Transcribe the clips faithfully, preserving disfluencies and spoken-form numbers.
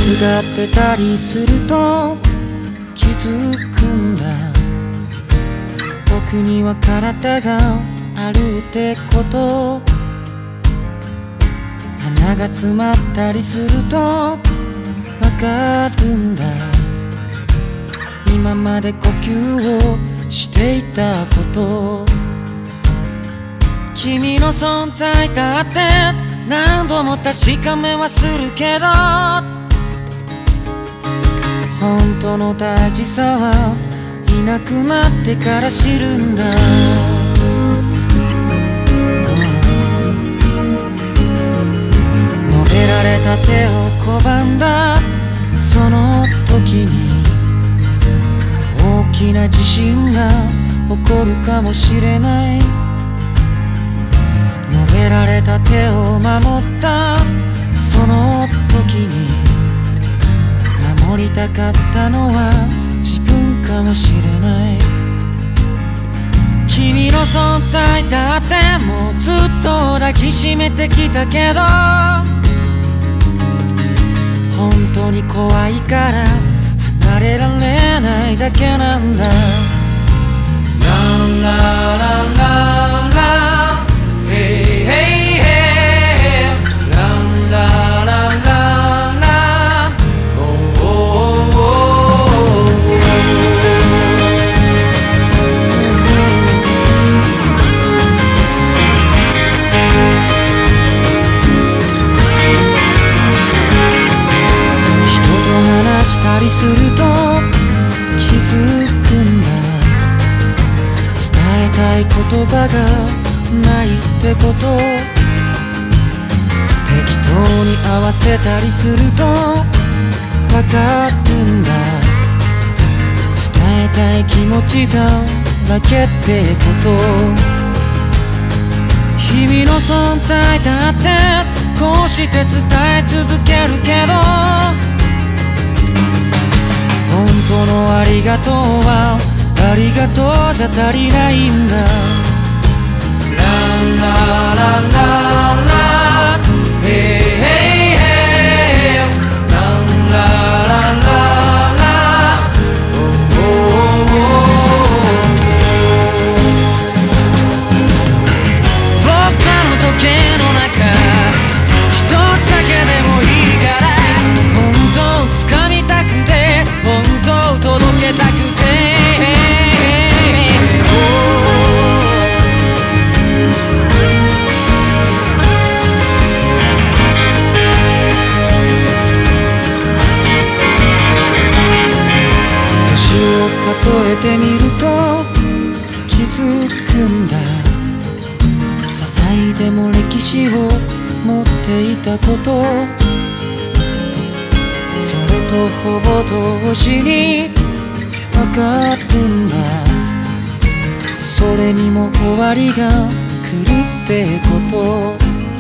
がってたりすると気づくんだ。僕には体があるってこと。鼻が詰まったりするとわかるんだ。今まで呼吸をしていたこと。君の存在だって何度も確かめはするけど、本当の大事さはいなくなってから知るんだ。述べられた手を拒んだその時に大きな地震が起こるかもしれない。述べられた手を守ったその時に守りたかったのは自分かもしれない。君の存在だってもうずっと抱きしめてきたけど、本当に怖いから離れられないだけなんだ。ランラランランランヘイヘイヘイランラランランランオーオーオー人と話したりすると気づくんだ。伝えたい言葉がないってこと。適当に合わせたりするとわかるんだ。伝えたい気持ちだけってこと。君の存在だってこうして伝え続けるけど、本当のありがとうはありがとうじゃ足りないんだ。ランラランランランヘイヘイヘイランラランランランオーオー僕らの時計の中一つだけでもいいから本当をつかみたくて本当を届けたくて数えてみると気づくんだ。些細でも歴史を持っていたこと、それとほぼ同時にわかるんだ。それにも終わりが来るってこと。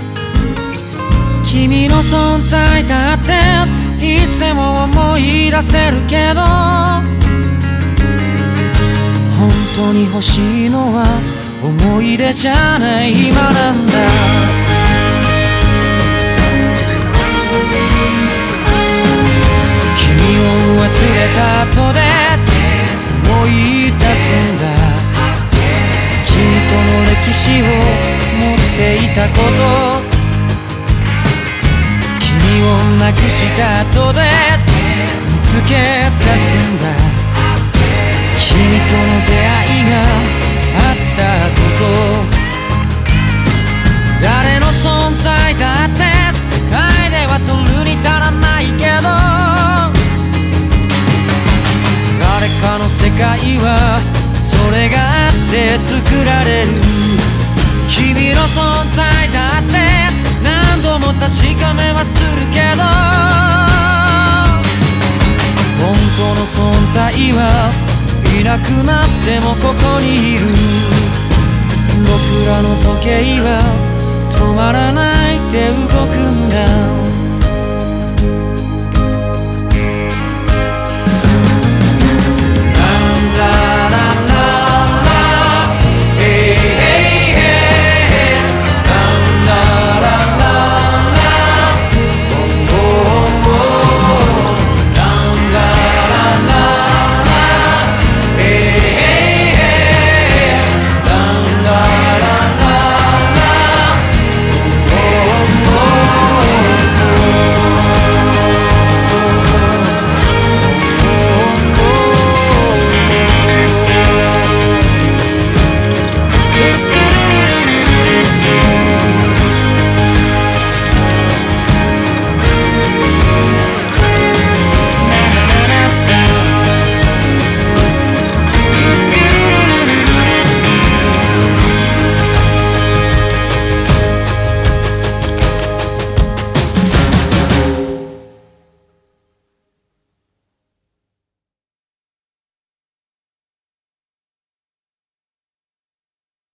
君の存在だっていつでも思い出せるけど、本当に欲しいのは思い出じゃない今なんだ。君を忘れた後で思い出すんだ。君との歴史を持っていたこと、君を亡くした後で見つけ出すんだ。君との出会いがあったこと。誰の存在だって世界では取るに足らないけど、誰かの世界はそれがあって作られる。君の存在だって何度も確かめはするけど、本当の存在はいなくなってもここにいる。僕らの時計は